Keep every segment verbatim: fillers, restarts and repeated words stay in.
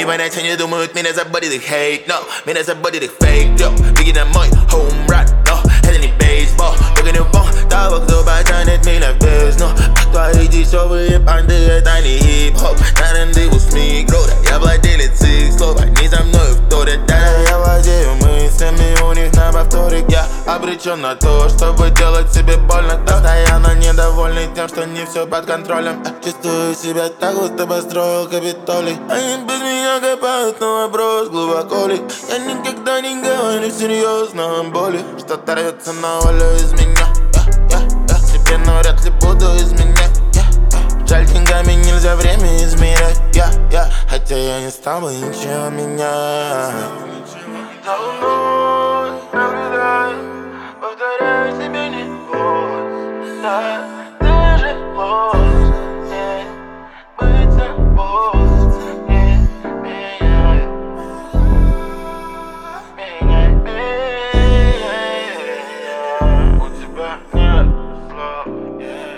Они понятия не думают, меня забудет их хейт, но меня забудет их фейк, йо. Беги домой, home run, но это не бейсбол. Только не вон того, кто потянет меня в бездну. Твои дешевые банды, это не хип-хоп. На рендеву с микро, я владелец их слов. Они за мной вторят, да, я владею мыслями, у них на повторе. Я обречен на то, чтобы делать себе больно. Постоянно недовольный тем, что не все под контролем. Чувствую себя так, будто построил Капитолий. Они без меня копают, но вопрос глубоко ли. Я никогда не говорю серьезно о боли. Что-то рвется на волю из меня, я, я, я себе, но вряд ли буду изменять, я, я. Жаль, деньгами нельзя время измерять, я, я. Хотя я не стал бы ничего менять. За мной наблюдай, повторяю себе не будь, да, тяжело мне быть собой. Не меняй, меняй, меняй. У тебя нет слов, yeah.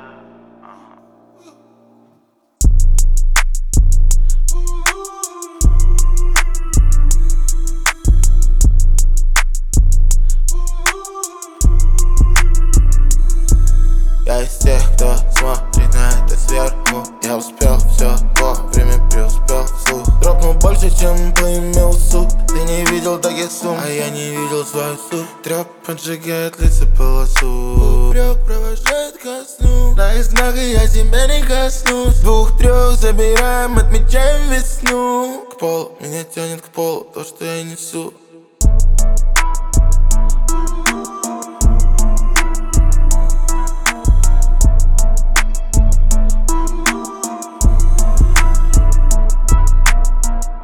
Я из тех, кто смотрит на это сверху. Я успел все вовремя, преуспел вслух. Дропнул больше, чем поимел суд. Ты не видел таких сумм, а я не видел свою суть. Трёп поджигает лица полосу. Упрёк провожает ко сну. На изгнах я себя не коснусь. Двух-трёх забираем, отмечаем весну. К полу, меня тянет к полу то, что я несу.